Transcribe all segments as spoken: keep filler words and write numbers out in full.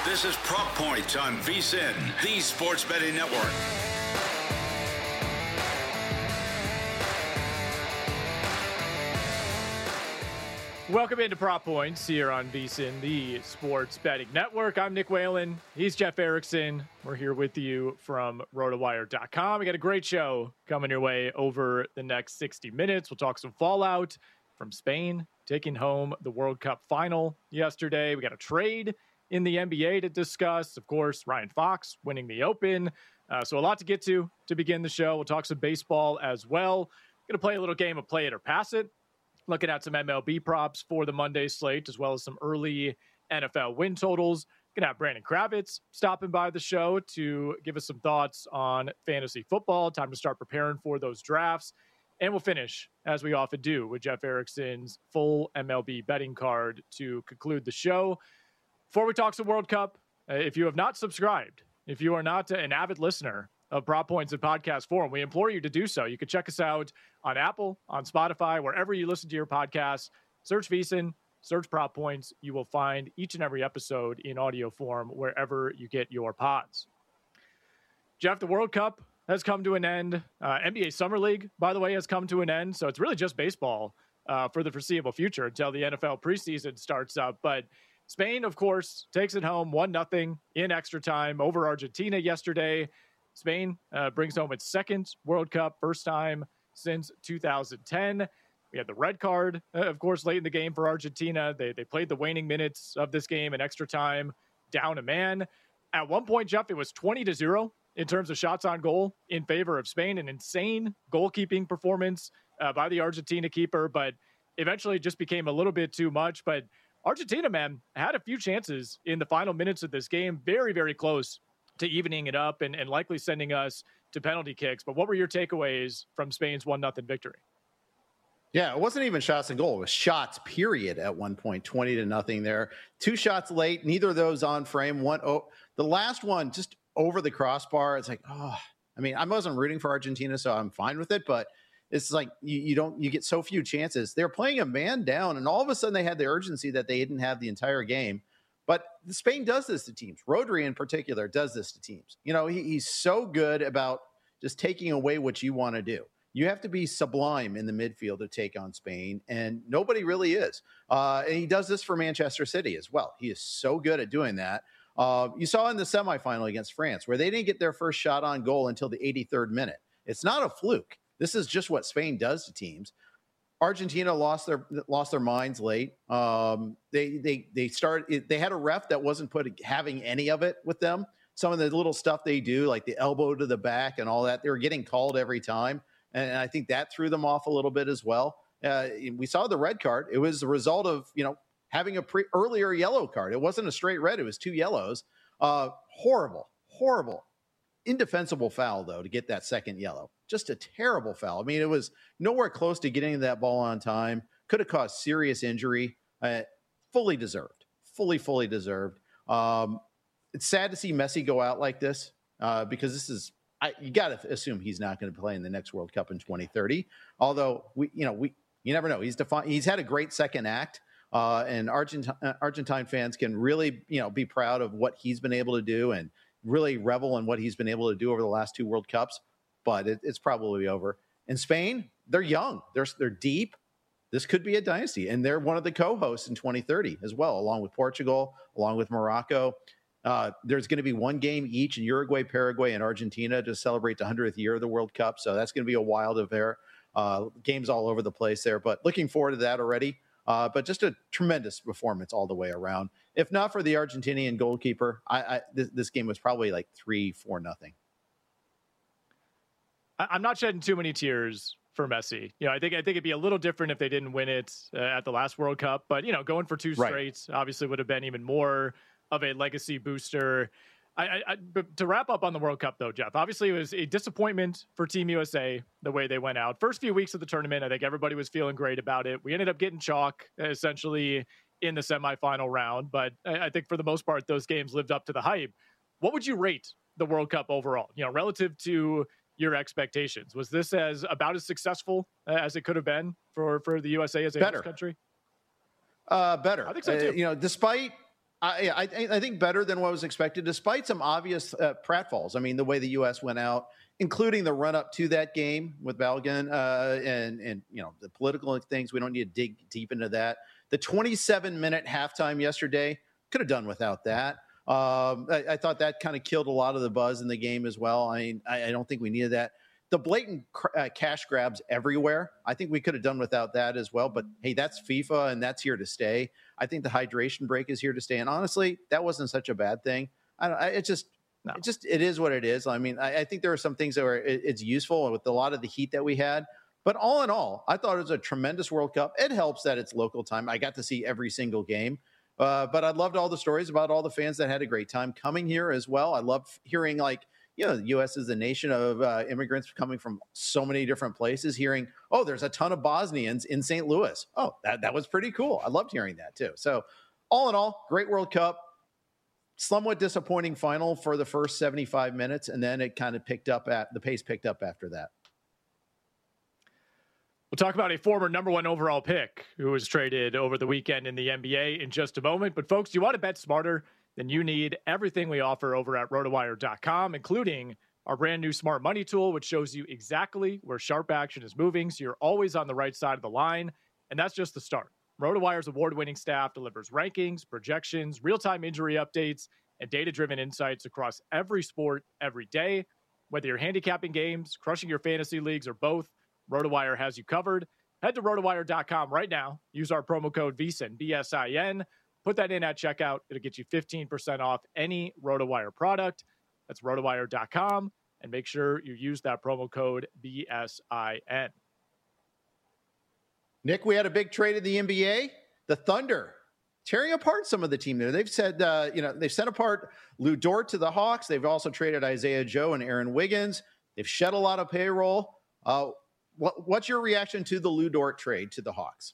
This is Prop Points on VSiN, the sports betting network. Welcome into Prop Points here on VSiN, the sports betting network. I'm Nick Whalen. He's Jeff Erickson. We're here with you from rotowire dot com. We got a great show coming your way over the next sixty minutes. We'll talk some fallout from Spain taking home the World Cup final yesterday. We got a trade in the N B A to discuss. Of course, Ryan Fox winning the Open. Uh, so a lot to get to to begin the show. We'll talk some baseball as well. Going to play a little game of play it or pass it. Looking at some M L B props for the Monday slate, as well as some early N F L win totals. Going to have Brandon Kravitz stopping by the show to give us some thoughts on fantasy football. Time to start preparing for those drafts. And we'll finish, as we often do, with Jeff Erickson's full M L B betting card to conclude the show. Before we talk some World Cup, uh, if you have not subscribed, if you are not an avid listener of Prop Points and Podcast Forum, we implore you to do so. You can check us out on Apple, on Spotify, wherever you listen to your podcasts. Search VSiN, search Prop Points. You will find each and every episode in audio form wherever you get your pods. Jeff, the World Cup has come to an end. Uh, N B A Summer League, by the way, has come to an end. So it's really just baseball uh, for the foreseeable future until the N F L preseason starts up. But Spain, of course, takes it home one nothing in extra time over Argentina yesterday. Spain uh, brings home its second World Cup, first time since two thousand ten. We had the red card, uh, of course, late in the game for Argentina. They they played the waning minutes of this game in extra time, down a man. At one point, Jeff, it was twenty to zero in terms of shots on goal in favor of Spain. An insane goalkeeping performance uh, by the Argentina keeper, but eventually it just became a little bit too much. But Argentina, man, had a few chances in the final minutes of this game. Very, very close to evening it up and, and likely sending us to penalty kicks. But what were your takeaways from Spain's one nothing victory? Yeah, it wasn't even shots and goal. It was shots, period, at one point, twenty to nothing there. Two shots late, neither of those on frame. One, oh, the last one just over the crossbar. It's like, oh, I mean, I wasn't rooting for Argentina, so I'm fine with it. But it's like you, you don't, you get so few chances. They're playing a man down, and all of a sudden they had the urgency that they didn't have the entire game. But Spain does this to teams. Rodri in particular does this to teams. You know, he, he's so good about just taking away what you want to do. You have to be sublime in the midfield to take on Spain, and nobody really is. Uh, and he does this for Manchester City as well. He is so good at doing that. Uh, you saw in the semifinal against France where they didn't get their first shot on goal until the eighty-third minute. It's not a fluke. This is just what Spain does to teams. Argentina lost their lost their minds late. Um, they they they started. They had a ref that wasn't put having any of it with them. Some of the little stuff they do, like the elbow to the back and all that, they were getting called every time, and I think that threw them off a little bit as well. Uh, we saw the red card. It was the result of you know having a pre- earlier yellow card. It wasn't a straight red. It was two yellows. Uh, horrible, horrible, indefensible foul though to get that second yellow. Just a terrible foul. I mean, it was nowhere close to getting that ball on time. Could have caused serious injury. Uh, fully deserved. Fully, fully deserved. Um, it's sad to see Messi go out like this uh, because this is, I, you got to assume he's not going to play in the next World Cup in twenty thirty. Although, we, you know, we you never know. He's defi- He's had a great second act, uh, and Argent- Argentine fans can really, you know, be proud of what he's been able to do and really revel in what he's been able to do over the last two World Cups. But it, it's probably over. In Spain, they're young. They're they're deep. This could be a dynasty. And they're one of the co-hosts in twenty thirty as well, along with Portugal, along with Morocco. Uh, there's going to be one game each in Uruguay, Paraguay, and Argentina to celebrate the hundredth year of the World Cup. So that's going to be a wild affair. Uh, games all over the place there. But looking forward to that already. Uh, but just a tremendous performance all the way around. If not for the Argentinian goalkeeper, I, I, this, this game was probably like three, four, nothing. I'm not shedding too many tears for Messi. You know, I think I think it'd be a little different if they didn't win it uh, at the last World Cup. But you know, going for two straights right. obviously would have been even more of a legacy booster. I, I, I but to wrap up on the World Cup, though, Jeff, obviously it was a disappointment for Team U S A the way they went out. First few weeks of the tournament, I think everybody was feeling great about it. We ended up getting chalk essentially in the semifinal round, but I, I think for the most part, those games lived up to the hype. What would you rate the World Cup overall? You know, relative to your expectations, was this as about as successful as it could have been for, for the U S A as a host country? Uh, better. I think so too. Uh, you know, despite I, I, I think better than what was expected, despite some obvious uh, pratfalls. I mean, the way the U S went out, including the run up to that game with Balogun uh, and, and, you know, the political things. We don't need to dig deep into that. The twenty-seven minute halftime yesterday, could have done without that. Um, I, I thought that kind of killed a lot of the buzz in the game as well. I mean, I, I don't think we needed that. The blatant uh, cash grabs everywhere, I think we could have done without that as well. But hey, that's FIFA and that's here to stay. I think the hydration break is here to stay. And honestly, that wasn't such a bad thing. I don't, I, it just, no. it just, it is what it is. I mean, I, I think there are some things that are, it, it's useful with a lot of the heat that we had. But all in all, I thought it was a tremendous World Cup. It helps that it's local time. I got to see every single game. Uh, but I loved all the stories about all the fans that had a great time coming here as well. I love hearing, like, you know, the U S is a nation of uh, immigrants coming from so many different places, hearing, oh, there's a ton of Bosnians in Saint Louis. Oh, that, that was pretty cool. I loved hearing that too. So all in all, great World Cup. Somewhat disappointing final for the first seventy-five minutes. And then it kind of picked up at the pace picked up after that. We'll talk about a former number one overall pick who was traded over the weekend in the N B A in just a moment. But folks, do you want to bet smarter? Then you need everything we offer over at rotowire dot com, including our brand new smart money tool, which shows you exactly where sharp action is moving. So you're always on the right side of the line. And that's just the start. RotoWire's award-winning staff delivers rankings, projections, real-time injury updates, and data-driven insights across every sport every day. Whether you're handicapping games, crushing your fantasy leagues, or both, RotoWire has you covered. Head to rotowire dot com right now. Use our promo code VSIN, B S I N. Put that in at checkout. It'll get you fifteen percent off any RotoWire product. That's rotowire dot com. And make sure you use that promo code B S I N. Nick, we had a big trade in the N B A. The Thunder tearing apart some of the team there. They've said, uh, you know, they've sent apart Lou Dort to the Hawks. They've also traded Isaiah Joe and Aaron Wiggins. They've shed a lot of payroll. Uh, What, what's your reaction to the Lou Dort trade to the Hawks?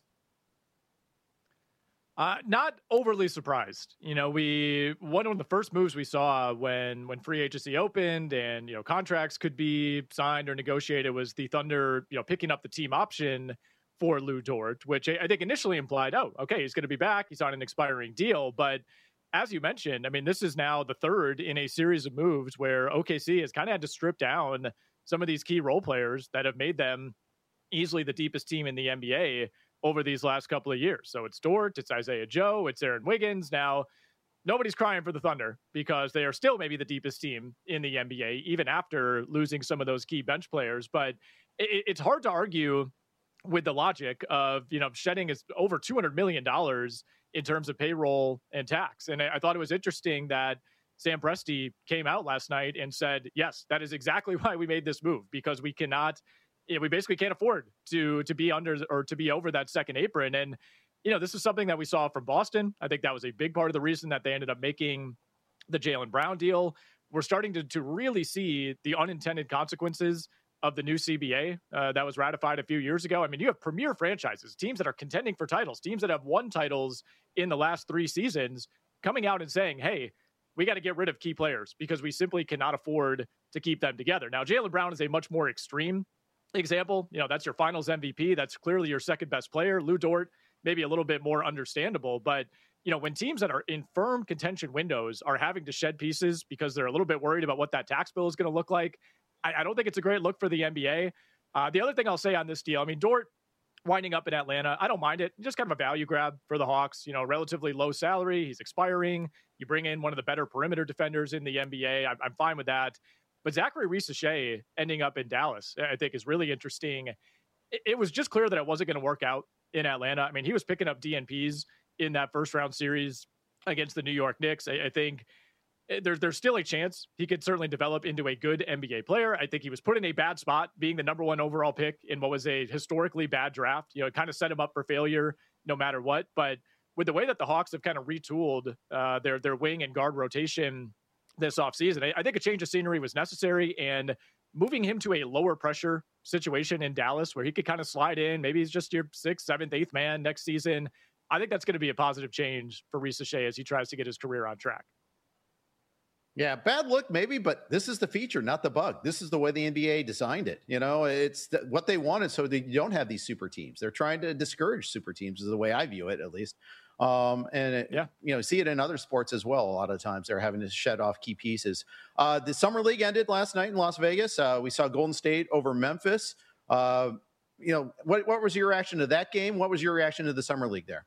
Uh, not overly surprised. You know, we one of the first moves we saw when when free agency opened and, you know, contracts could be signed or negotiated was the Thunder, you know, picking up the team option for Lou Dort, which I think initially implied, oh, okay, he's going to be back. He's on an expiring deal. But as you mentioned, I mean, this is now the third in a series of moves where O K C has kind of had to strip down some of these key role players that have made them easily the deepest team in the N B A over these last couple of years. So it's Dort, it's Isaiah Joe, it's Aaron Wiggins. Now, nobody's crying for the Thunder because they are still maybe the deepest team in the N B A, even after losing some of those key bench players. But it, it's hard to argue with the logic of, you know, shedding is over two hundred million dollars in terms of payroll and tax. And I, I thought it was interesting that Sam Presti came out last night and said, yes, that is exactly why we made this move, because we cannot, you know, we basically can't afford to to be under or to be over that second apron. And, you know, this is something that we saw from Boston. I think that was a big part of the reason that they ended up making the Jaylen Brown deal. We're starting to, to really see the unintended consequences of the new C B A uh, that was ratified a few years ago. I mean, you have premier franchises, teams that are contending for titles, teams that have won titles in the last three seasons, coming out and saying, hey, we got to get rid of key players because we simply cannot afford to keep them together. Now, Jaylen Brown is a much more extreme example. You know, that's your finals M V P. That's clearly your second best player. Lou Dort, maybe a little bit more understandable. But, you know, when teams that are in firm contention windows are having to shed pieces because they're a little bit worried about what that tax bill is going to look like, I, I don't think it's a great look for the N B A. Uh, the other thing I'll say on this deal, I mean, Dort winding up in Atlanta, I don't mind it. Just kind of a value grab for the Hawks, you know, relatively low salary. He's expiring. You bring in one of the better perimeter defenders in the N B A. I'm, I'm fine with that. But Zachary Risacher ending up in Dallas, I think, is really interesting. It, it was just clear that it wasn't going to work out in Atlanta. I mean, he was picking up D N Ps in that first round series against the New York Knicks. I, I think there's there's still a chance he could certainly develop into a good N B A player. I think he was put in a bad spot being the number one overall pick in what was a historically bad draft. You know, it kind of set him up for failure no matter what. But with the way that the Hawks have kind of retooled uh, their their wing and guard rotation this offseason, I, I think a change of scenery was necessary, and moving him to a lower pressure situation in Dallas where he could kind of slide in, maybe he's just your sixth, seventh, eighth man next season. I think that's going to be a positive change for Risacher as he tries to get his career on track. Yeah, bad look maybe, but this is the feature, not the bug. This is the way the N B A designed it. You know, it's th- what they wanted, so they don't have these super teams. They're trying to discourage super teams, is the way I view it, at least. Um, and, it, yeah. you know, see it in other sports as well. A lot of times they're having to shed off key pieces. Uh, the Summer League ended last night in Las Vegas. Uh, we saw Golden State over Memphis. Uh, you know, what, what was your reaction to that game? What was your reaction to the Summer League there?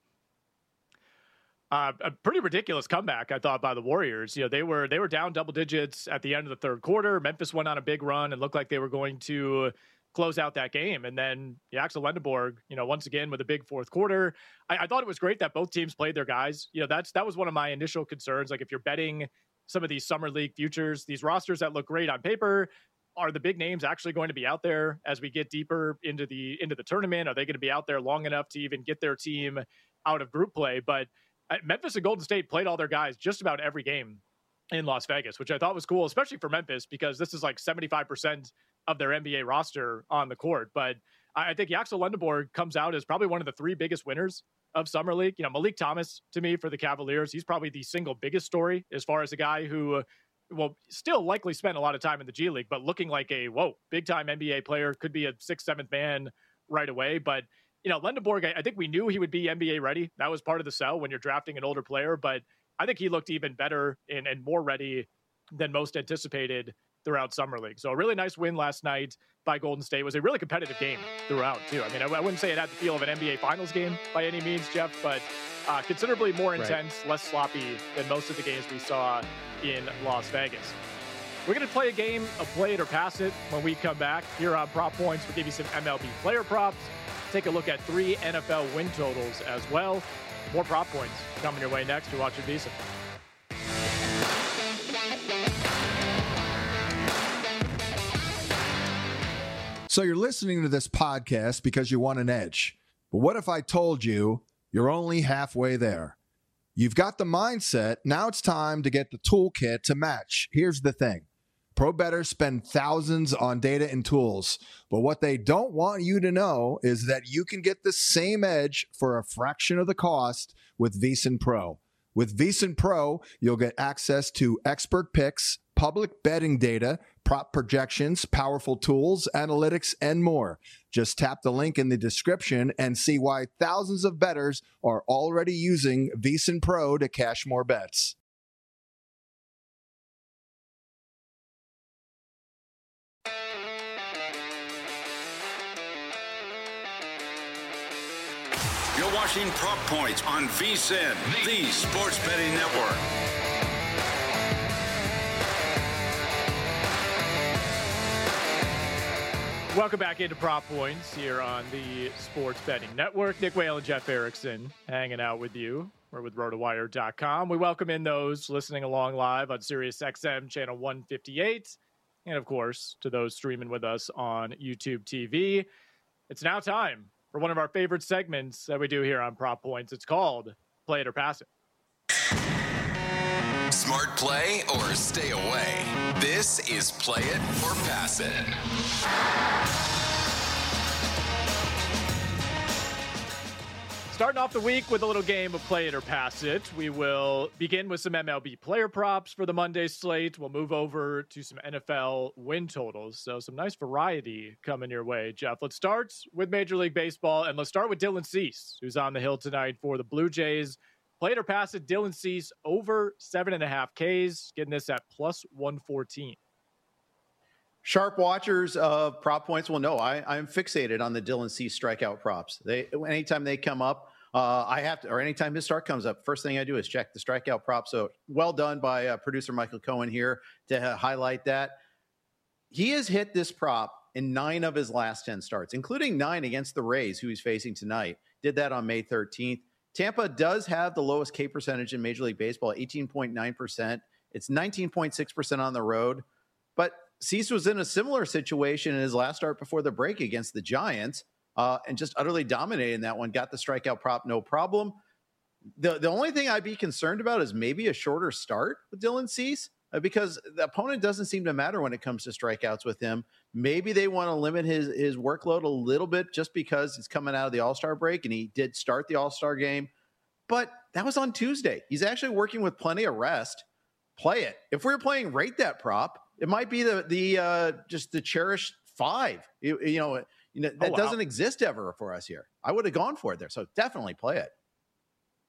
Uh, a pretty ridiculous comeback, I thought, by the Warriors. You know, they were they were down double digits at the end of the third quarter. Memphis went on a big run and looked like they were going to close out that game. And then yeah, Axel Lendeborg, you know, once again with a big fourth quarter. I, I thought it was great that both teams played their guys. You know, that's that was one of my initial concerns. Like if you're betting some of these Summer League futures, these rosters that look great on paper, are the big names actually going to be out there as we get deeper into the into the tournament? Are they going to be out there long enough to even get their team out of group play? But Memphis and Golden State played all their guys just about every game in Las Vegas, which I thought was cool, especially for Memphis, because this is like seventy-five percent of their N B A roster on the court. But I think Axel Lendeborg comes out as probably one of the three biggest winners of Summer League. You know, Malik Thomas, to me, for the Cavaliers, he's probably the single biggest story as far as a guy who will still likely spend a lot of time in the G League, but looking like a, whoa, big-time N B A player, could be a sixth, seventh man right away. But you know, Lendeborg, I think we knew he would be N B A ready. That was part of the sell when you're drafting an older player, but I think he looked even better and, and more ready than most anticipated throughout Summer League. So a really nice win last night by Golden State. It was a really competitive game throughout, too. I mean, I, I wouldn't say it had the feel of an N B A Finals game by any means, Jeff, but uh, considerably more intense, right. less sloppy than most of the games we saw in Las Vegas. We're going to play a game of Play It or Pass It when we come back here on Prop Points. We'll give you some M L B player props. Take a look at three N F L win totals as well. More prop points coming your way next. You're watching VSiN. So you're listening to this podcast because you want an edge. But what if I told you you're only halfway there? You've got the mindset. Now it's time to get the toolkit to match. Here's the thing. Pro bettors spend thousands on data and tools, but what they don't want you to know is that you can get the same edge for a fraction of the cost with VSiN Pro. With VSiN Pro, you'll get access to expert picks, public betting data, prop projections, powerful tools, analytics, and more. Just tap the link in the description and see why thousands of bettors are already using VSiN Pro to cash more bets. You're watching Prop Points on VSiN, the Sports Betting Network. Welcome back into Prop Points here on the Sports Betting Network. Nick Whale and Jeff Erickson hanging out with you. We're with RotoWire dot com. We welcome in those listening along live on Sirius X M channel one fifty-eight. And, of course, to those streaming with us on YouTube T V. It's now time for one of our favorite segments that we do here on Prop Points. It's called Play It or Pass It. Smart play or stay away. This is Play It or Pass It. Starting off the week with a little game of Play It or Pass It. We will begin with some M L B player props for the Monday slate. We'll move over to some N F L win totals. So some nice variety coming your way, Jeff. Let's start with Major League Baseball, and let's start with Dylan Cease, who's on the hill tonight for the Blue Jays. Play It or Pass It, Dylan Cease over seven and a half Ks, getting this at plus one fourteen. Sharp watchers of Prop Points will know I, I'm fixated on the Dylan Cease strikeout props. They anytime they come up, uh, I have to, or anytime his start comes up, first thing I do is check the strikeout prop. So well done by uh, producer Michael Cohen here to uh, highlight that. He has hit this prop in nine of his last ten starts, including nine against the Rays, who he's facing tonight. Did that on May thirteenth. Tampa does have the lowest K percentage in Major League Baseball, eighteen point nine percent. It's nineteen point six percent on the road. But Cease was in a similar situation in his last start before the break against the Giants uh, and just utterly dominated in that one. Got the strikeout prop, no problem. The, the only thing I'd be concerned about is maybe a shorter start with Dylan Cease uh, because the opponent doesn't seem to matter when it comes to strikeouts with him. Maybe they want to limit his, his workload a little bit just because he's coming out of the All-Star break and he did start the All-Star game. But that was on Tuesday. He's actually working with plenty of rest. Play it. If we were playing rate that prop, it might be the the uh, just the cherished five. You, you know, you know that oh, wow. doesn't exist ever for us here. I would have gone for it there. So definitely play it.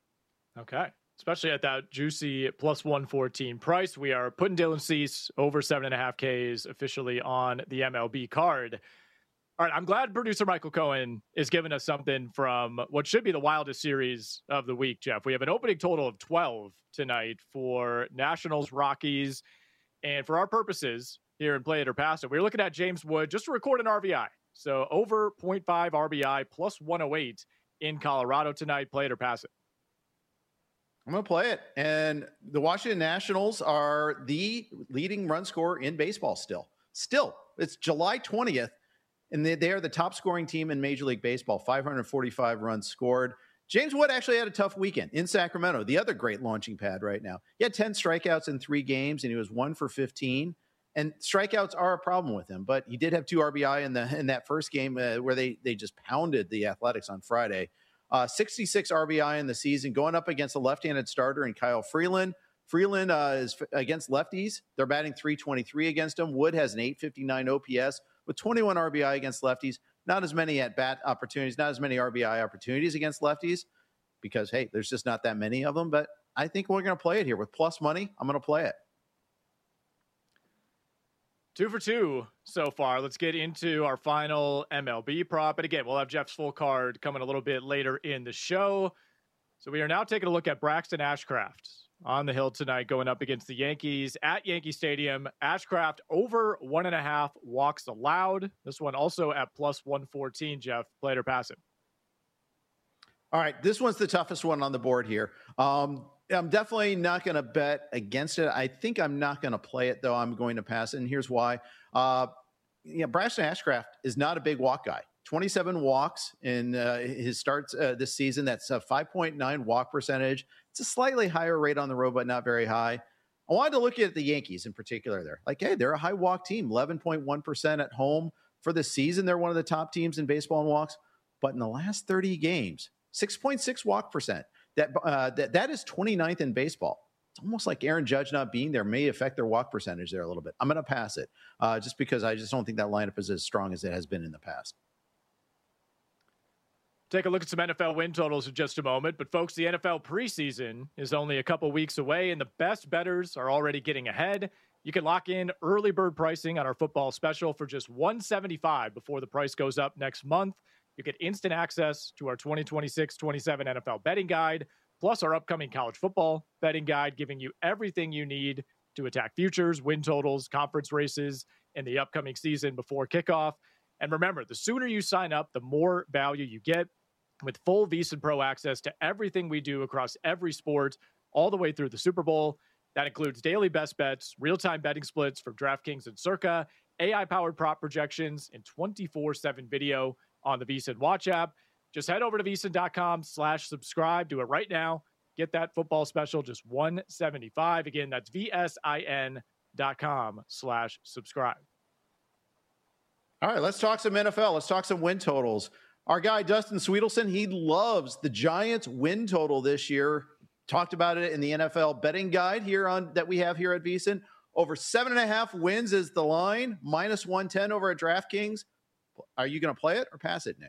Okay. Especially at that juicy plus one fourteen price. We are putting Dylan Cease over seven and a half Ks officially on the M L B card. All right. I'm glad producer Michael Cohen is giving us something from what should be the wildest series of the week, Jeff. We have an opening total of twelve tonight for Nationals, Rockies. And for our purposes here in Play It or Pass It, we're looking at James Wood just to record an R B I. So over point five R B I plus one oh eight in Colorado tonight. Play It or Pass It. I'm going to play it. And the Washington Nationals are the leading run scorer in baseball still. Still, it's July twentieth, and they, they are the top scoring team in Major League Baseball, five hundred forty-five runs scored. James Wood actually had a tough weekend in Sacramento, the other great launching pad right now. He had ten strikeouts in three games, and he was one for fifteen. And strikeouts are a problem with him, but he did have two R B I in the in that first game uh, where they they just pounded the Athletics on Friday. Uh, sixty-six R B I in the season, going up against a left-handed starter in Kyle Freeland. Freeland uh, is f- against lefties. They're batting three twenty-three against him. Wood has an eight fifty-nine O P S with twenty-one R B I against lefties. Not as many at-bat opportunities, not as many R B I opportunities against lefties because, hey, there's just not that many of them. But I think we're going to play it here with plus money. I'm going to play it. Two for two so far. Let's get into our final M L B prop. And again, we'll have Jeff's full card coming a little bit later in the show. So we are now taking a look at Braxton Ashcraft on the hill tonight, going up against the Yankees at Yankee Stadium. Ashcraft over one and a half walks allowed. This one also at plus one fourteen, Jeff. Play it or pass it? All right, this one's the toughest one on the board here. Um, I'm definitely not going to bet against it. I think I'm not going to play it, though. I'm going to pass it, and here's why. Uh, yeah, Braxton Ashcraft is not a big walk guy. twenty-seven walks in uh, his starts uh, this season. That's a five point nine walk percentage. It's a slightly higher rate on the road, but not very high. I wanted to look at the Yankees in particular there. Like, hey, they're a high walk team, eleven point one percent at home for the season. They're one of the top teams in baseball in walks. But in the last thirty games, six point six walk percent. That, uh, that that is twenty-ninth in baseball. It's almost like Aaron Judge not being there may affect their walk percentage there a little bit. I'm going to pass it uh, just because I just don't think that lineup is as strong as it has been in the past. Take a look at some N F L win totals in just a moment. But, folks, the N F L preseason is only a couple weeks away, and the best bettors are already getting ahead. You can lock in early bird pricing on our football special for just one hundred seventy-five dollars before the price goes up next month. You get instant access to our twenty twenty-six twenty-seven N F L betting guide, plus our upcoming college football betting guide, giving you everything you need to attack futures, win totals, conference races, and the upcoming season before kickoff. And remember, the sooner you sign up, the more value you get with full VSiN Pro access to everything we do across every sport, all the way through the Super Bowl. That includes daily best bets, real-time betting splits from DraftKings and Circa, A I-powered prop projections, and twenty-four seven video on the VSiN Watch app. Just head over to VSiN.com slash subscribe. Do it right now. Get that football special, just one hundred seventy-five dollars. Again, that's V-S-I-N dot com slash subscribe. All right, let's talk some N F L. Let's talk some win totals. Our guy, Dustin Sweetelson, he loves the Giants win total this year. Talked about it in the N F L betting guide here on that we have here at VSiN. Over seven and a half wins is the line, minus one ten over at DraftKings. Are you going to play it or pass it, Nick?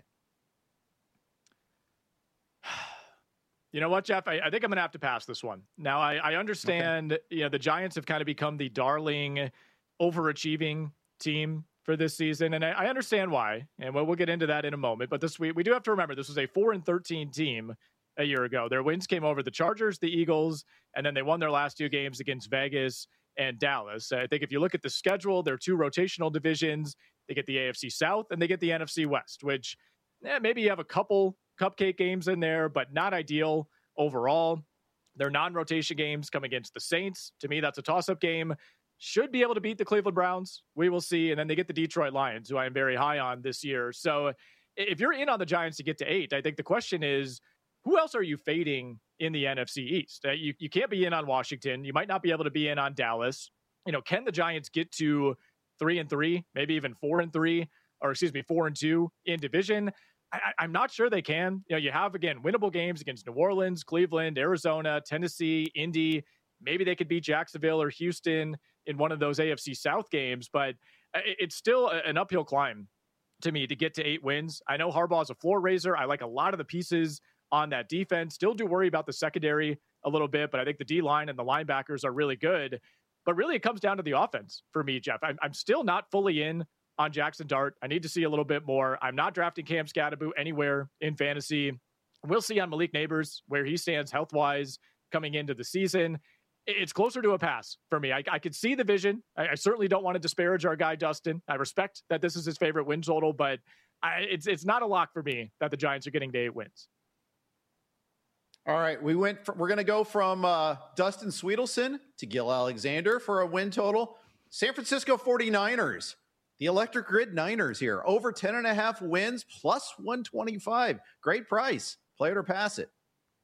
You know what, Jeff? I, I think I'm going to have to pass this one. Now, I, I understand, okay. you know, the Giants have kind of become the darling, overachieving team for this season, and I, I understand why, and we'll, we'll get into that in a moment. But this week, we do have to remember this was a four and thirteen team a year ago. Their wins came over the Chargers, the Eagles, and then they won their last two games against Vegas and Dallas. I think if you look at the schedule, there are two rotational divisions. They get the A F C South and they get the N F C West, which eh, maybe you have a couple cupcake games in there, but not ideal overall. Their non-rotation games come against the Saints. To me, that's a toss-up game. Should be able to beat the Cleveland Browns. We will see. And then they get the Detroit Lions, who I am very high on this year. So if you're in on the Giants to get to eight, I think the question is, who else are you fading in the N F C East? Uh, you, you can't be in on Washington. You might not be able to be in on Dallas. You know, can the Giants get to three and three, maybe even four and three, or excuse me, four and two in division? I, I'm not sure they can. You know, you have, again, winnable games against New Orleans, Cleveland, Arizona, Tennessee, Indy. Maybe they could beat Jacksonville or Houston in one of those A F C South games, but it's still an uphill climb to me to get to eight wins. I know Harbaugh is a floor raiser. I like a lot of the pieces on that defense. Still do worry about the secondary a little bit, but I think the D-line and the linebackers are really good. But really, it comes down to the offense for me, Jeff. I'm, I'm still not fully in on Jackson Dart. I need to see a little bit more. I'm not drafting Cam Scatterbo anywhere in fantasy. We'll see on Malik Neighbors where he stands health-wise coming into the season. It's closer to a pass for me. I, I could see the vision. I, I certainly don't want to disparage our guy, Dustin. I respect that this is his favorite win total, but I, it's it's not a lock for me that the Giants are getting to eight wins. All right, we went. For, we're going to go from uh, Dustin Sweetelson to Gil Alexander for a win total. San Francisco forty-niners, the Electric Grid Niners here, over ten and a half wins, plus one twenty-five. Great price. Play it or pass it.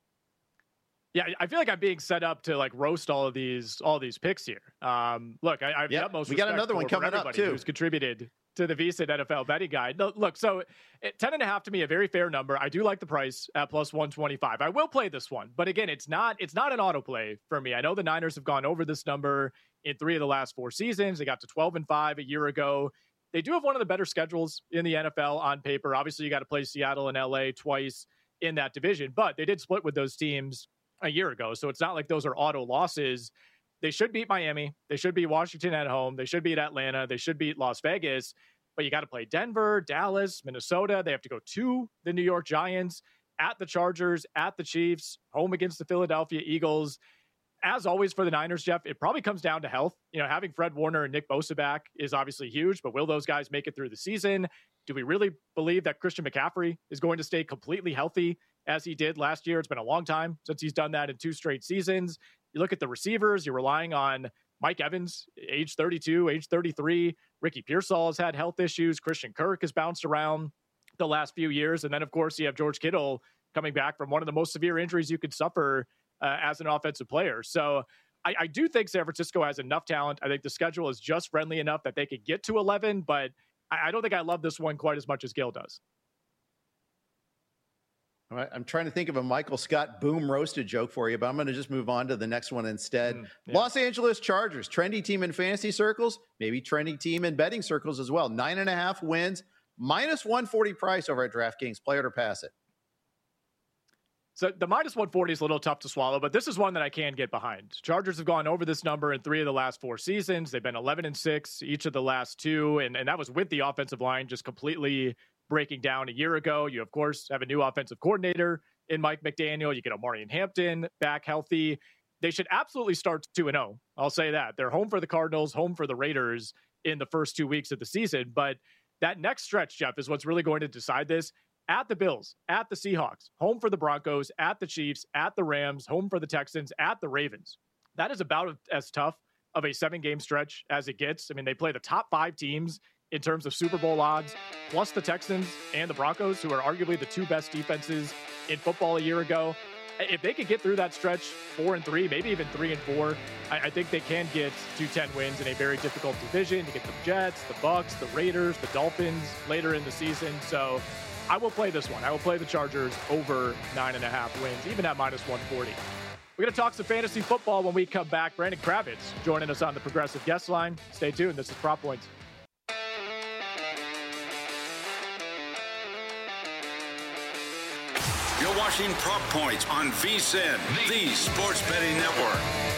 Yeah, I feel like I'm being set up to like roast all of these all of these picks here. Um, look, I, I have yep, the utmost we got respect another one for, coming for up too. Who's contributed to the VSiN N F L betting guide. No, look, so ten and a half to me, a very fair number. I do like the price at plus one twenty-five. I will play this one, but again, it's not it's not an auto play for me. I know the Niners have gone over this number in three of the last four seasons. They got to twelve and five a year ago. They do have one of the better schedules in the N F L on paper. Obviously, you got to play Seattle and L A twice in that division, but they did split with those teams a year ago. So it's not like those are auto losses. They should beat Miami. They should beat Washington at home. They should beat Atlanta. They should beat Las Vegas. But you got to play Denver, Dallas, Minnesota. They have to go to the New York Giants, at the Chargers, at the Chiefs, home against the Philadelphia Eagles. As always for the Niners, Jeff, it probably comes down to health. You know, having Fred Warner and Nick Bosa back is obviously huge, but will those guys make it through the season? Do we really believe that Christian McCaffrey is going to stay completely healthy as he did last year? It's been a long time since he's done that in two straight seasons. You look at the receivers, you're relying on Mike Evans, age thirty-two, age thirty-three. Ricky Pearsall has had health issues. Christian Kirk has bounced around the last few years. And then, of course, you have George Kittle coming back from one of the most severe injuries you could suffer uh, as an offensive player. So I, I do think San Francisco has enough talent. I think the schedule is just friendly enough that they could get to eleven, but I, I don't think I love this one quite as much as Gil does. All right, I'm trying to think of a Michael Scott boom roasted joke for you, but I'm going to just move on to the next one instead. Mm, yeah. Los Angeles Chargers, trendy team in fantasy circles, maybe trendy team in betting circles as well. Nine and a half wins, minus one forty price over at DraftKings. Play it or pass it. So the minus one forty is a little tough to swallow, but this is one that I can get behind. Chargers have gone over this number in three of the last four seasons. They've been eleven and six each of the last two, and, and that was with the offensive line just completely breaking down a year ago. You, of course, have a new offensive coordinator in Mike McDaniel. You get Omarion Hampton back healthy. They should absolutely start two and oh. I'll say that. They're home for the Cardinals, home for the Raiders in the first two weeks of the season. But that next stretch, Jeff, is what's really going to decide this. At the Bills, at the Seahawks, home for the Broncos, at the Chiefs, at the Rams, home for the Texans, at the Ravens. That is about as tough of a seven-game stretch as it gets. I mean, they play the top five teams in terms of Super Bowl odds, plus the Texans and the Broncos, who are arguably the two best defenses in football a year ago. If they could get through that stretch four and three, maybe even three and four, I, I think they can get to ten wins in a very difficult division. You get the Jets, the Bucks, the Raiders, the Dolphins later in the season. So I will play this one. I will play the Chargers over nine and a half wins, even at minus one forty. We're going to talk some fantasy football when we come back. Brandon Kravitz joining us on the Progressive Guest Line. Stay tuned. This is Prop Points. You're watching Prop Points on VSiN, the Sports Betting Network.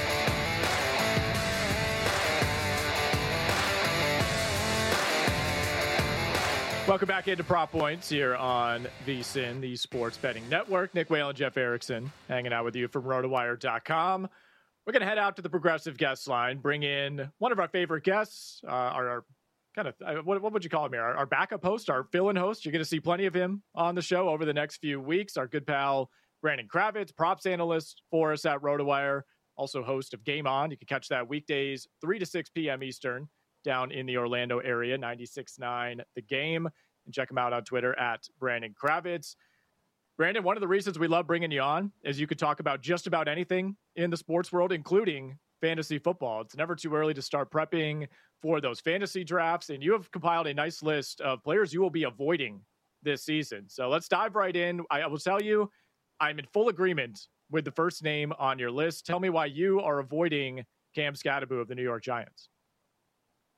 Welcome back into Prop Points here on VSiN, the Sports Betting Network. Nick Whalen, Jeff Erickson, hanging out with you from RotoWire dot com. We're going to head out to the Progressive Guest Line, bring in one of our favorite guests, uh, our, our kind of, uh, what, what would you call him here? Our, our backup host, our fill-in host. You're going to see plenty of him on the show over the next few weeks. Our good pal, Brandon Kravitz, props analyst for us at RotoWire, also host of Game On. You can catch that weekdays, three to six p.m. Eastern, down in the Orlando area, ninety-six point nine The Game. And check him out on Twitter at Brandon Kravitz. Brandon, one of the reasons we love bringing you on is you could talk about just about anything in the sports world, including fantasy football. It's never too early to start prepping for those fantasy drafts, and you have compiled a nice list of players you will be avoiding this season. So let's dive right in. I, I will tell you, I'm in full agreement with the first name on your list. Tell me why you are avoiding Cam Scatterbo of the New York Giants.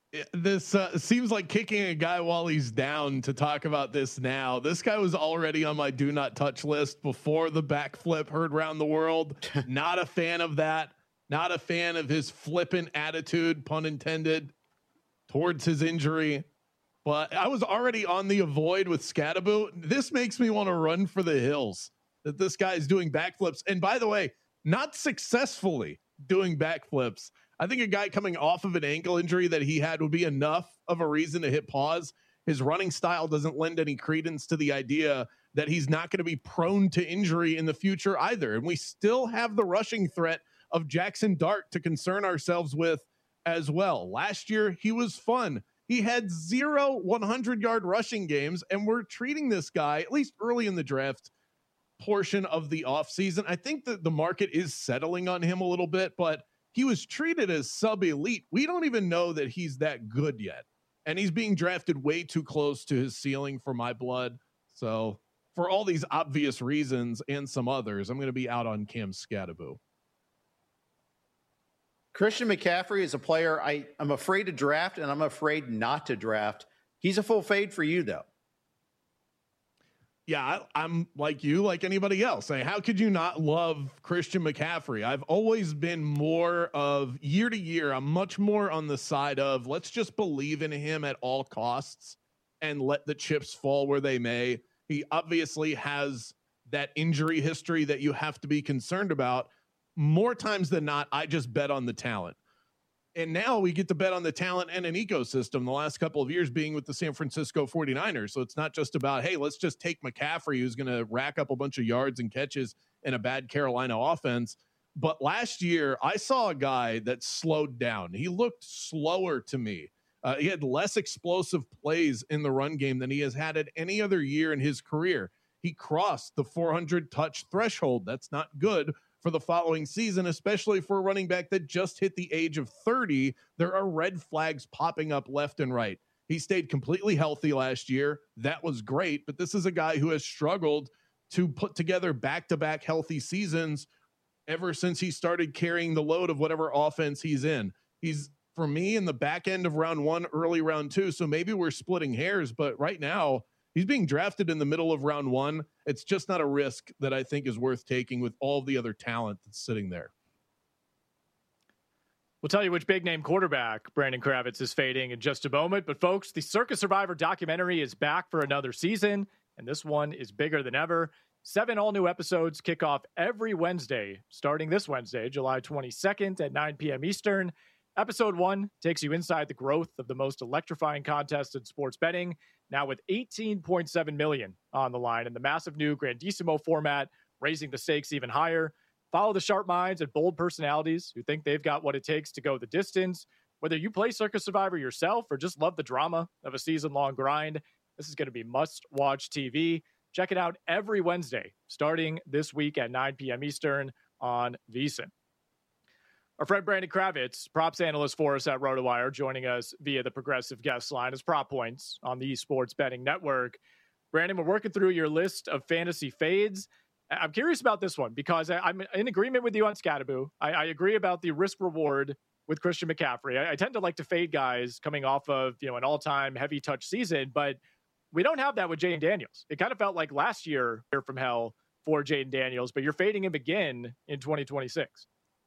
This uh, seems like kicking a guy while he's down to talk about this now. This guy was already on my do not touch list before the backflip heard round the world. Not a fan of that. Not a fan of his flippant attitude, pun intended, towards his injury. But I was already on the avoid with Scadaboo. This makes me want to run for the hills that this guy is doing backflips. And by the way, not successfully doing backflips. I think a guy coming off of an ankle injury that he had would be enough of a reason to hit pause. His running style doesn't lend any credence to the idea that he's not going to be prone to injury in the future either. And we still have the rushing threat of Jackson Dart to concern ourselves with as well. Last year, he was fun. He had zero hundred-yard rushing games, and we're treating this guy, at least early in the draft portion of the offseason. I think that the market is settling on him a little bit, but he was treated as sub-elite. We don't even know that he's that good yet. And he's being drafted way too close to his ceiling for my blood. So for all these obvious reasons and some others, I'm going to be out on Cam Scadaboo. Christian McCaffrey is a player I, I'm afraid to draft, and I'm afraid not to draft. He's a full fade for you, though. Yeah, I, I'm like you, like anybody else. I mean, how could you not love Christian McCaffrey? I've always been more of year to year. I'm much more on the side of let's just believe in him at all costs and let the chips fall where they may. He obviously has that injury history that you have to be concerned about. More times than not, I just bet on the talent. And now we get to bet on the talent and an ecosystem the last couple of years being with the San Francisco forty-niners. So it's not just about, hey, let's just take McCaffrey, who's going to rack up a bunch of yards and catches in a bad Carolina offense. But last year, I saw a guy that slowed down. He looked slower to me. Uh, he had less explosive plays in the run game than he has had at any other year in his career. He crossed the four hundred touch threshold. That's not good for the following season, especially for a running back that just hit the age of thirty. There are red flags popping up left and right. He stayed completely healthy last year. That was great, but this is a guy who has struggled to put together back-to-back healthy seasons ever since he started carrying the load of whatever offense he's in. He's, for me, in the back end of round one, early round two, so maybe we're splitting hairs, but right now, he's being drafted in the middle of round one. It's just not a risk that I think is worth taking with all the other talent that's sitting there. We'll tell you which big name quarterback Brandon Kravitz is fading in just a moment. But folks, the Circa Survivor documentary is back for another season, and this one is bigger than ever. Seven all new episodes kick off every Wednesday, starting this Wednesday, July twenty-second at nine p.m. Eastern. Episode one takes you inside the growth of the most electrifying contest in sports betting, now with eighteen point seven million on the line in the massive new Grandissimo format, raising the stakes even higher. Follow the sharp minds and bold personalities who think they've got what it takes to go the distance. Whether you play Circa Survivor yourself or just love the drama of a season-long grind, this is going to be must-watch T V. Check it out every Wednesday, starting this week at nine p.m. Eastern on VSiN. Our friend Brandon Kravitz, props analyst for us at RotoWire, joining us via the Progressive guest line as Prop Points on the Sports Betting Network. Brandon, we're working through your list of fantasy fades. I'm curious about this one because I, I'm in agreement with you on Scadaboo. I, I agree about the risk reward with Christian McCaffrey. I, I tend to like to fade guys coming off of, you know, an all-time heavy touch season, but we don't have that with Jayden Daniels. It kind of felt like last year here from hell for Jayden Daniels, but you're fading him again in twenty twenty-six.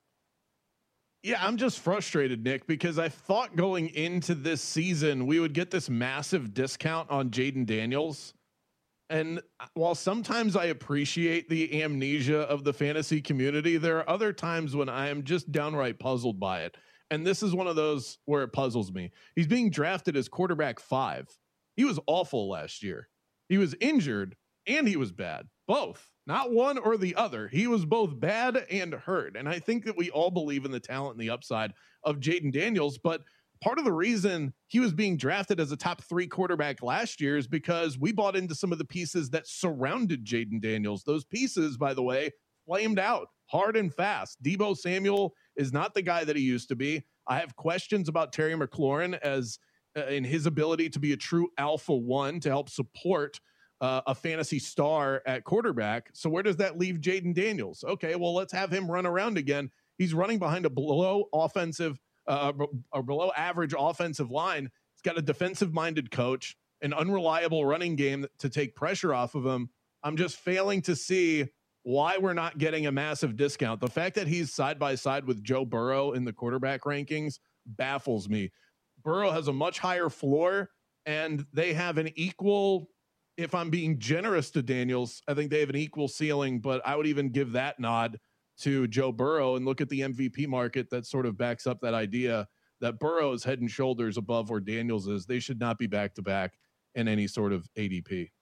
Yeah, I'm just frustrated, Nick, because I thought going into this season, we would get this massive discount on Jayden Daniels. And while sometimes I appreciate the amnesia of the fantasy community, there are other times when I am just downright puzzled by it. And this is one of those where it puzzles me. He's being drafted as quarterback five. He was awful last year. He was injured and he was bad. Both. Not one or the other. He was both bad and hurt. And I think that we all believe in the talent and the upside of Jayden Daniels, but part of the reason he was being drafted as a top three quarterback last year is because we bought into some of the pieces that surrounded Jayden Daniels. Those pieces, by the way, flamed out hard and fast. Deebo Samuel is not the guy that he used to be. I have questions about Terry McLaurin as uh, in his ability to be a true alpha one to help support uh, a fantasy star at quarterback. So where does that leave Jayden Daniels? Okay, well, let's have him run around again. He's running behind a below offensive uh, a below average offensive line. He's got a defensive minded coach, an unreliable running game to take pressure off of him. I'm just failing to see why we're not getting a massive discount. The fact that he's side by side with Joe Burrow in the quarterback rankings baffles me. Burrow has a much higher floor, and they have an equal, if I'm being generous to Daniels, I think they have an equal ceiling, but I would even give that nod to Joe Burrow and look at the M V P market that sort of backs up that idea that Burrow is head and shoulders above where Daniels is. They should not be back to back in any sort of A D P.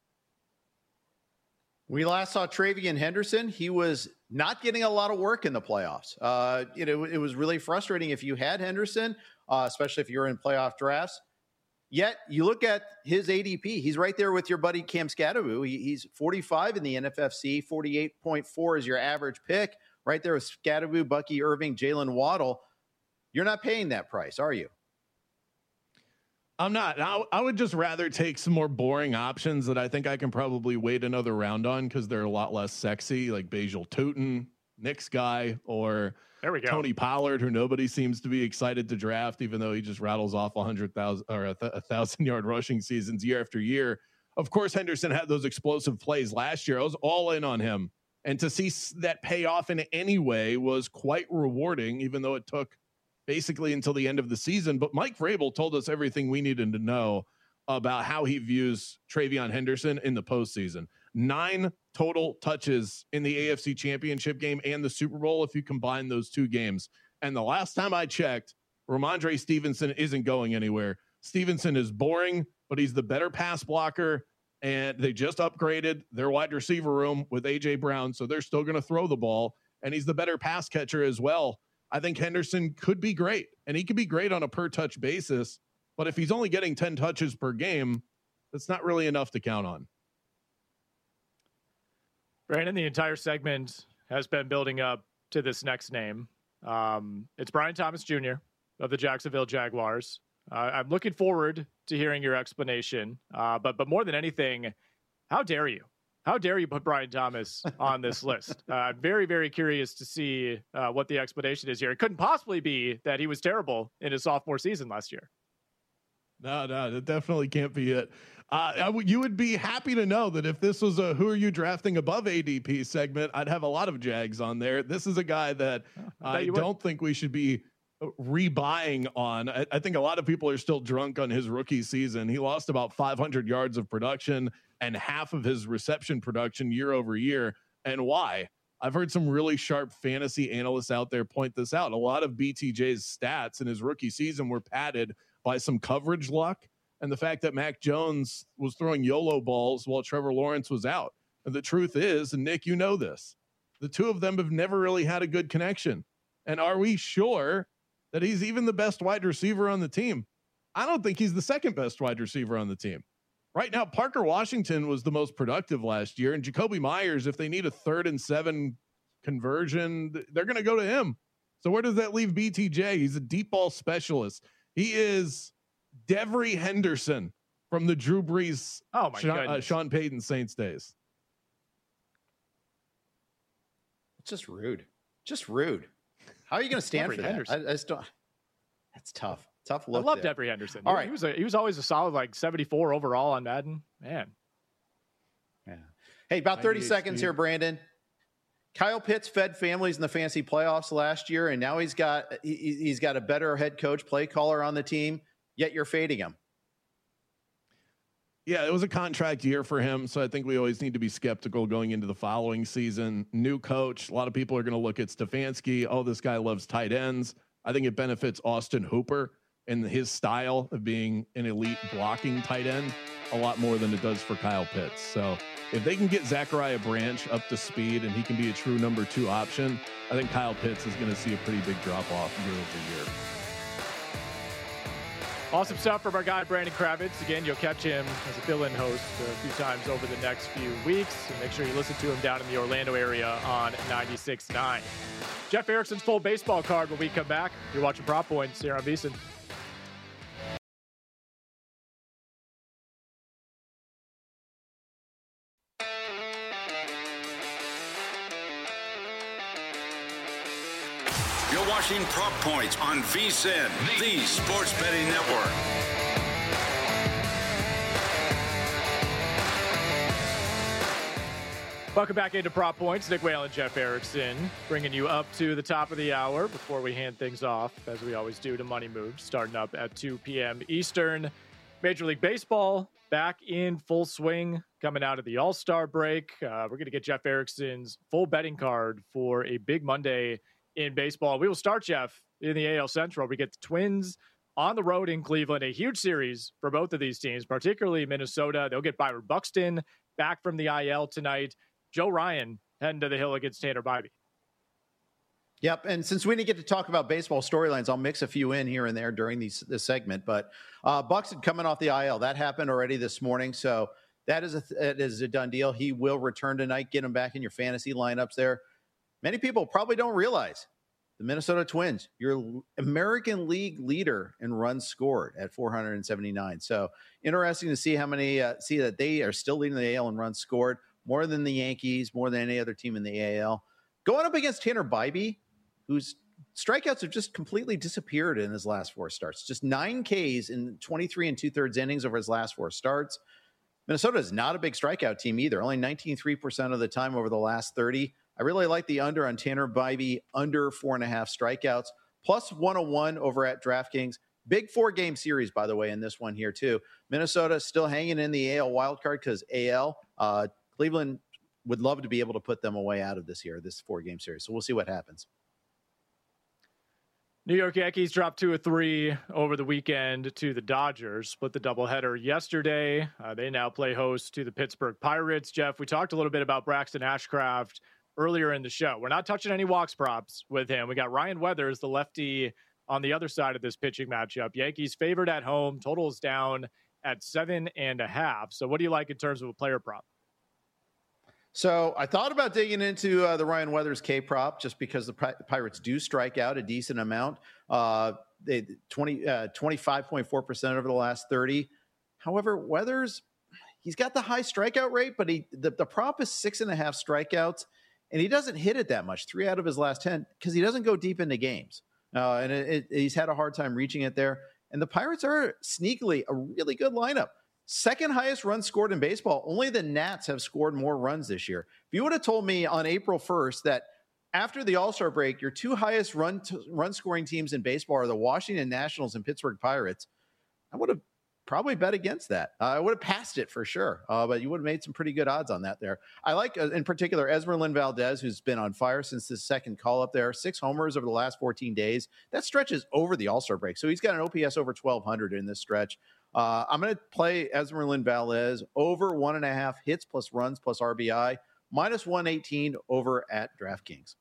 We last saw Travian Henderson. He was not getting a lot of work in the playoffs. Uh, you know, it was really frustrating if you had Henderson, uh, especially if you're in playoff drafts. Yet you look at his A D P, he's right there with your buddy Cam Skattebo. He, he's forty-five in the N F F C, forty-eight point four is your average pick, right there with Skattebo, Bucky Irving, Jalen Waddle. You're not paying that price, are you? I'm not. I, I would just rather take some more boring options that I think I can probably wait another round on because they're a lot less sexy, like Bajal Tootin, Knicks guy, or there we go. Tony Pollard, who nobody seems to be excited to draft, even though he just rattles off a hundred thousand or a, th- a thousand yard rushing seasons year after year. Of course, Henderson had those explosive plays last year. I was all in on him, and to see that pay off in any way was quite rewarding, even though it took basically until the end of the season. But Mike Vrabel told us everything we needed to know about how he views Travion Henderson in the postseason. Nine total touches in the A F C Championship game and the Super Bowl if you combine those two games. And the last time I checked, Ramondre Stevenson isn't going anywhere. Stevenson is boring, but he's the better pass blocker, and they just upgraded their wide receiver room with A J Brown, so they're still going to throw the ball, and he's the better pass catcher as well. I think Henderson could be great, and he could be great on a per touch basis, but if he's only getting ten touches per game, that's not really enough to count on. Brandon, the entire segment has been building up to this next name. Um, it's Brian Thomas Junior of the Jacksonville Jaguars. Uh, I'm looking forward to hearing your explanation, uh, but but more than anything, how dare you? How dare you put Brian Thomas on this list? Uh, I'm very, very curious to see uh, what the explanation is here. It couldn't possibly be that he was terrible in his sophomore season last year. No, no, that definitely can't be it. Uh, I w- you would be happy to know that if this was a who are you drafting above A D P segment, I'd have a lot of Jags on there. This is a guy that I, I don't think we should be rebuying on. I, I think a lot of people are still drunk on his rookie season. He lost about five hundred yards of production and half of his reception production year over year. And why? I've heard some really sharp fantasy analysts out there point this out. A lot of B T J's stats in his rookie season were padded by some coverage luck and the fact that Mac Jones was throwing YOLO balls while Trevor Lawrence was out. And the truth is, and Nick, you know this, the two of them have never really had a good connection. And are we sure that he's even the best wide receiver on the team? I don't think he's the second best wide receiver on the team. Right now, Parker Washington was the most productive last year, and Jacoby Myers, if they need a third and seven conversion, they're going to go to him. So where does that leave B T J? He's a deep ball specialist. He is Devery Henderson from the Drew Brees, oh my Sean, uh, Sean Payton Saints days. It's just rude. Just rude. How are you going to stand Devery for Henderson. that? I, I just don't. That's tough. Tough look. I love there. Devery Henderson. All He- right. He was, a, he was always a solid, like seventy-four overall on Madden. Man. Yeah. Hey, about thirty ninety-eight seconds speed. here, Brandon. Kyle Pitts fed families in the fantasy playoffs last year, and now he's got he, he's got a better head coach, play caller on the team. Yet you're fading him. Yeah, it was a contract year for him, so I think we always need to be skeptical going into the following season. New coach, a lot of people are going to look at Stefanski. Oh, this guy loves tight ends. I think it benefits Austin Hooper and his style of being an elite blocking tight end a lot more than it does for Kyle Pitts. So if they can get Zachariah Branch up to speed and he can be a true number two option, I think Kyle Pitts is going to see a pretty big drop off year over year. Awesome stuff from our guy, Brandon Kravitz. Again, you'll catch him as a fill-in host a few times over the next few weeks. And make sure you listen to him down in the Orlando area on ninety-six point nine. Jeff Erickson's full baseball card when we come back. You're watching Prop Points here on VSiN. You're You're watching Prop Points on VSiN, the Sports Betting Network. Welcome back into Prop Points. Nick Whalen, Jeff Erickson, bringing you up to the top of the hour before we hand things off, as we always do, to Money Moves, starting up at two p.m. Eastern. Major League Baseball back in full swing, coming out of the All-Star break. Uh, we're going to get Jeff Erickson's full betting card for a big Monday in baseball. We will start, Jeff, in the A L Central. We get the Twins on the road in Cleveland, a huge series for both of these teams, particularly Minnesota. They'll get Byron Buxton back from the I L tonight. Joe Ryan heading to the hill against Tanner Bybee. Yep, and since we didn't get to talk about baseball storylines, I'll mix a few in here and there during these, this segment. But uh, Buxton coming off the I L, that happened already this morning, so that is a that is a done deal. He will return tonight. Get him back in your fantasy lineups there. Many people probably don't realize the Minnesota Twins, your American League leader in runs scored at four hundred seventy-nine. So interesting to see how many uh, see that they are still leading the A L in runs scored. More than the Yankees, more than any other team in the A L. Going up against Tanner Bybee, whose strikeouts have just completely disappeared in his last four starts. Just nine Ks in twenty-three and two-thirds innings over his last four starts. Minnesota is not a big strikeout team either, only nineteen point three percent of the time over the last thirty. I really like the under on Tanner Bybee, under four and a half strikeouts, plus one oh one over at DraftKings. Big four-game series, by the way, in this one here, too. Minnesota still hanging in the A L wildcard because A L uh, – Cleveland would love to be able to put them away out of this here, this four-game series. So we'll see what happens. New York Yankees dropped two or three over the weekend to the Dodgers. Split the doubleheader yesterday. Uh, they now play host to the Pittsburgh Pirates. Jeff, we talked a little bit about Braxton Ashcraft earlier in the show. We're not touching any walks props with him. We got Ryan Weathers, the lefty, on the other side of this pitching matchup. Yankees favored at home. Total is down at seven and a half. So what do you like in terms of a player prop? So I thought about digging into uh, the Ryan Weathers K prop just because the Pi- Pirates do strike out a decent amount. Uh, they twenty, uh, twenty-five point four percent over the last thirty. However, Weathers, he's got the high strikeout rate, but he the, the prop is six and a half strikeouts, and he doesn't hit it that much, three out of his last ten, because he doesn't go deep into games. Uh, and it, it, he's had a hard time reaching it there. And the Pirates are sneakily a really good lineup. Second highest runs scored in baseball. Only the Nats have scored more runs this year. If you would have told me on April first that after the All-Star break, your two highest run t- run scoring teams in baseball are the Washington Nationals and Pittsburgh Pirates, I would have probably bet against that. Uh, I would have passed it for sure, uh, but you would have made some pretty good odds on that there. I like, uh, in particular, Esmeralyn Valdez, who's been on fire since the second call up there. Six homers over the last fourteen days. That stretches over the All-Star break, so he's got an O P S over twelve hundred in this stretch. Uh, I'm going to play Esmeralyn Valdez over one and a half hits plus runs plus R B I, minus one eighteen over at DraftKings.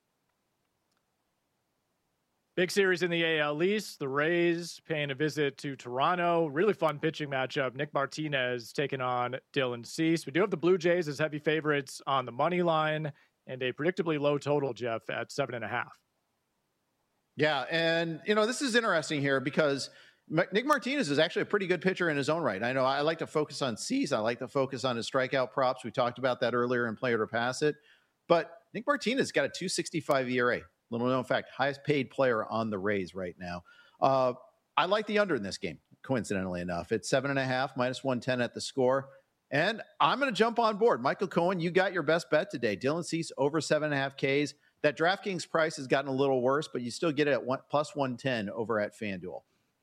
Big series in the A L East. The Rays paying a visit to Toronto. Really fun pitching matchup. Nick Martinez taking on Dylan Cease. We do have the Blue Jays as heavy favorites on the money line and a predictably low total, Jeff, at seven and a half. Yeah, and, you know, this is interesting here because Nick Martinez is actually a pretty good pitcher in his own right. I know I like to focus on Cease. I like to focus on his strikeout props. We talked about that earlier in Play It or Pass It. But Nick Martinez got a two sixty-five E R A. Little known fact, highest paid player on the Rays right now. Uh, I like the under in this game, coincidentally enough. It's seven and a half, minus one ten at the score. And I'm going to jump on board. Michael Cohen, you got your best bet today. Dylan Cease over seven and a half Ks. That DraftKings price has gotten a little worse, but you still get it at one, plus one ten over at FanDuel.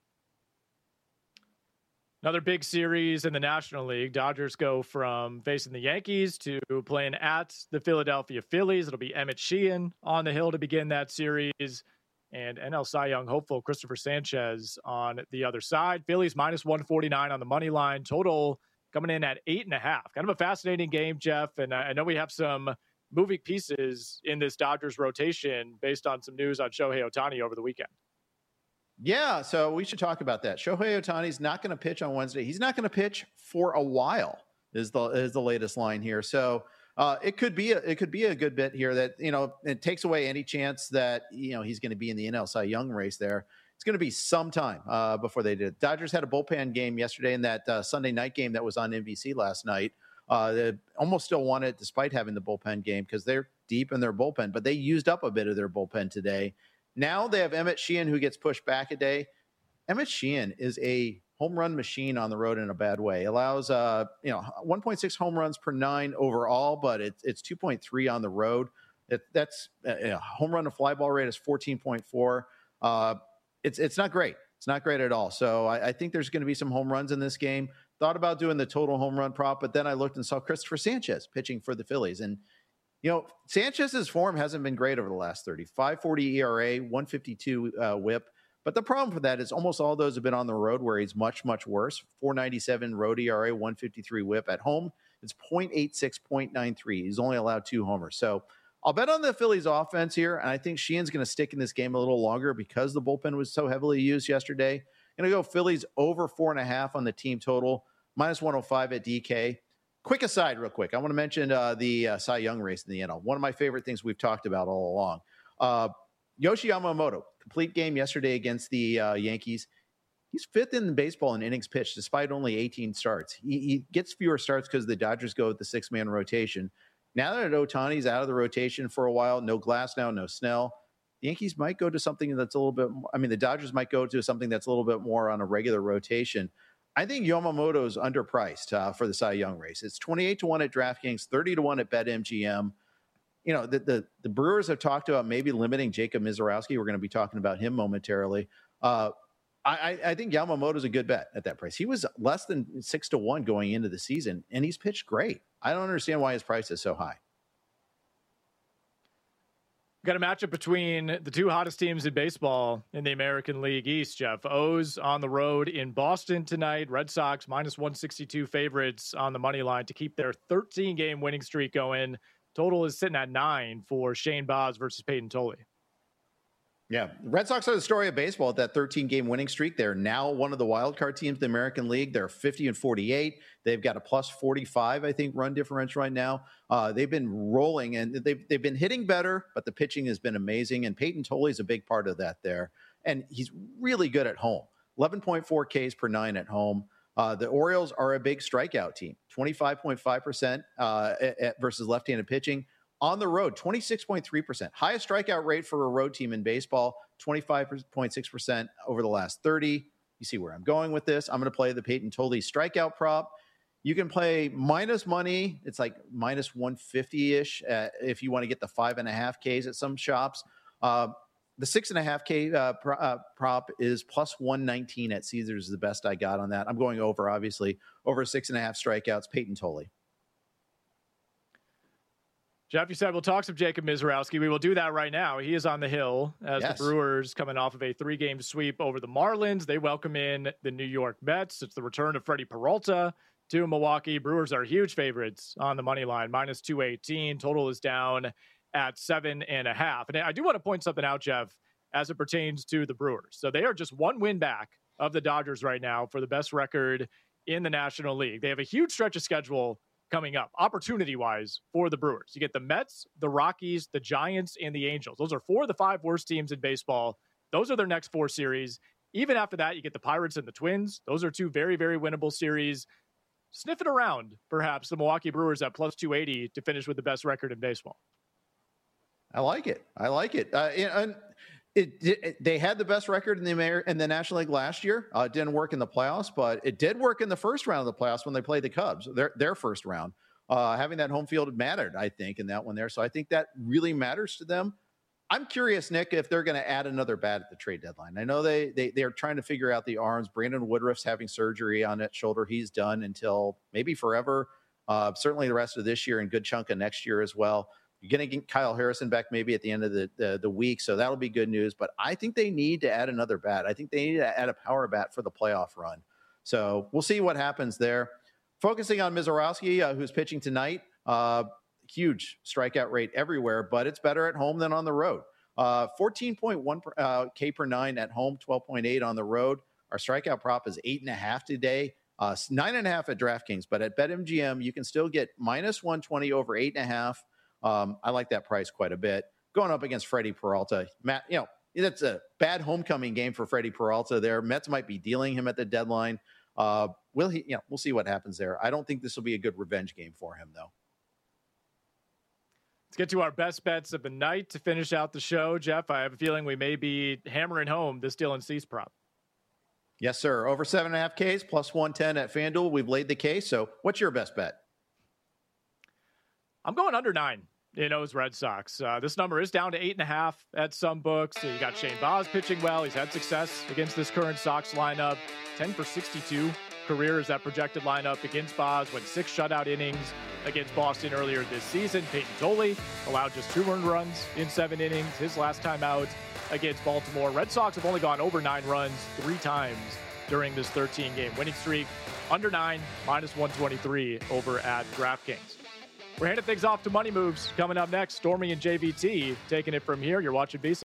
Another big series in the National League. Dodgers go from facing the Yankees to playing at the Philadelphia Phillies. It'll be Emmett Sheehan on the hill to begin that series. And N L Cy Young hopeful Christopher Sanchez on the other side. Phillies minus one forty-nine on the money line. Total coming in at eight and a half. Kind of a fascinating game, Jeff. And I know we have some moving pieces in this Dodgers rotation based on some news on Shohei Ohtani over the weekend. Yeah, so we should talk about that. Shohei Ohtani's not going to pitch on Wednesday. He's not going to pitch for a while. Is the is the latest line here. So uh, it could be a, it could be a good bit here that, you know, it takes away any chance that, you know, he's going to be in the N L Cy Young race there. It's going to be some time uh, before they did. Dodgers had a bullpen game yesterday in that uh, Sunday night game that was on N B C last night. Uh, they almost still won it despite having the bullpen game because they're deep in their bullpen, but they used up a bit of their bullpen today. Now they have Emmett Sheehan, who gets pushed back a day. Emmett Sheehan is a home run machine on the road in a bad way. Allows, uh, you know, one point six home runs per nine overall, but it's it's two point three on the road. It, that's uh, home run to fly ball rate is fourteen point four. Uh, it's it's not great. It's not great at all. So I, I think there's going to be some home runs in this game. Thought about doing the total home run prop, but then I looked and saw Christopher Sanchez pitching for the Phillies. And, you know, Sanchez's form hasn't been great over the last thirty. five forty E R A, one fifty-two uh, whip. But the problem for that is almost all those have been on the road where he's much, much worse. four ninety-seven road E R A, one fifty-three whip. At home, it's point eight six, point nine three. He's only allowed two homers. So I'll bet on the Phillies offense here, and I think Sheehan's going to stick in this game a little longer because the bullpen was so heavily used yesterday. Going to go Phillies over four and a half on the team total, minus one oh five at D K. Quick aside real quick. I want to mention uh, the uh, Cy Young race in the N L. One of my favorite things we've talked about all along. Uh, Yoshi Yamamoto, complete game yesterday against the uh, Yankees. He's fifth in baseball in innings pitched despite only eighteen starts. He, he gets fewer starts because the Dodgers go with the six-man rotation. Now that Ohtani's out of the rotation for a while, no Glass now, no Snell, the Yankees might go to something that's a little bit more, I mean, the Dodgers might go to something that's a little bit more on a regular rotation. I think Yamamoto is underpriced uh, for the Cy Young race. It's twenty-eight to one at DraftKings, thirty to one at BetMGM. You know, the, the, the Brewers have talked about maybe limiting Jacob Mizorowski. We're going to be talking about him momentarily. Uh, I, I think Yamamoto is a good bet at that price. He was less than six to one going into the season, and he's pitched great. I don't understand why his price is so high. Got a matchup between the two hottest teams in baseball in the American League East, Jeff. O's on the road in Boston tonight. Red Sox minus one sixty-two favorites on the money line to keep their thirteen-game winning streak going. Total is sitting at nine for Shane Baz versus Peyton Tolley. Yeah, Red Sox are the story of baseball at that thirteen-game winning streak. They're now one of the wild card teams in the American League. They're fifty and forty-eight. They've got a plus forty-five, I think, run differential right now. Uh, they've been rolling, and they've, they've been hitting better, but the pitching has been amazing, and Peyton Tolley is a big part of that there. And he's really good at home. eleven point four Ks per nine at home. Uh, the Orioles are a big strikeout team, twenty-five point five percent uh, at, versus left-handed pitching. On the road, twenty-six point three percent. Highest strikeout rate for a road team in baseball, twenty-five point six percent over the last thirty. You see where I'm going with this. I'm going to play the Peyton Tolley strikeout prop. You can play minus money. It's like minus one fifty-ish uh, if you want to get the five and a half Ks at some shops. Uh, the six and a half K uh, pro- uh, prop is plus one nineteen at Caesars is the best I got on that. I'm going over, obviously, over six and a half strikeouts, Peyton Tolley. Jeff, you said we'll talk some Jacob Mizorowski. We will do that right now. He is on the hill as Yes. the Brewers coming off of a three-game sweep over the Marlins. They welcome in the New York Mets. It's the return of Freddie Peralta to Milwaukee. Brewers are huge favorites on the money line, minus two eighteen. Total is down at seven and a half. And I do want to point something out, Jeff, as it pertains to the Brewers. So they are just one win back of the Dodgers right now for the best record in the National League. They have a huge stretch of schedule coming up, opportunity-wise, for the Brewers. You get the Mets, the Rockies, the Giants, and the Angels. Those are four of the five worst teams in baseball. Those are their next four series. Even after that, you get the Pirates and the Twins. Those are two very, very winnable series. Sniff it around, perhaps, the Milwaukee Brewers at plus two eighty to finish with the best record in baseball. I like it. I like it. Uh, and it, it, they had the best record in the Amer- in the National League last year. Uh, it didn't work in the playoffs, but it did work in the first round of the playoffs when they played the Cubs, their their first round. Uh, having that home field mattered, I think, in that one there. So I think that really matters to them. I'm curious, Nick, if they're going to add another bat at the trade deadline. I know they they they are trying to figure out the arms. Brandon Woodruff's having surgery on that shoulder. He's done until maybe forever. Uh, certainly the rest of this year and good chunk of next year as well. You're going to get Kyle Harrison back maybe at the end of the, the the week, so that'll be good news. But I think they need to add another bat. I think they need to add a power bat for the playoff run. So we'll see what happens there. Focusing on Mizorowski, uh, who's pitching tonight, uh, huge strikeout rate everywhere, but it's better at home than on the road. Uh, fourteen point one per, uh, K per nine at home, twelve point eight on the road. Our strikeout prop is eight and a half today, uh, nine and a half at DraftKings, but at BetMGM, you can still get minus one twenty over eight and a half. Um, I like that price quite a bit. Going up against Freddie Peralta, Matt, you know, that's a bad homecoming game for Freddie Peralta there. Mets might be dealing him at the deadline. Uh, will he, you know, we'll see what happens there. I don't think this will be a good revenge game for him, though. Let's get to our best bets of the night to finish out the show. Jeff, I have a feeling we may be hammering home this Dylan Cease prop. Yes, sir. Over seven and a half Ks plus one ten at FanDuel. We've laid the case. So what's your best bet? I'm going under nine in O's Red Sox. Uh, this number is down to eight and a half at some books. So you got Shane Baz pitching well. He's had success against this current Sox lineup. ten for sixty-two career is that projected lineup against Baz. Went six shutout innings against Boston earlier this season. Peyton Tolley allowed just two earned runs in seven innings. His last time out against Baltimore. Red Sox have only gone over nine runs three times during this thirteen-game winning streak. Under nine, minus one twenty-three over at DraftKings. We're handing things off to Money Moves. Coming up next, Stormy and J V T taking it from here. You're watching V S I N.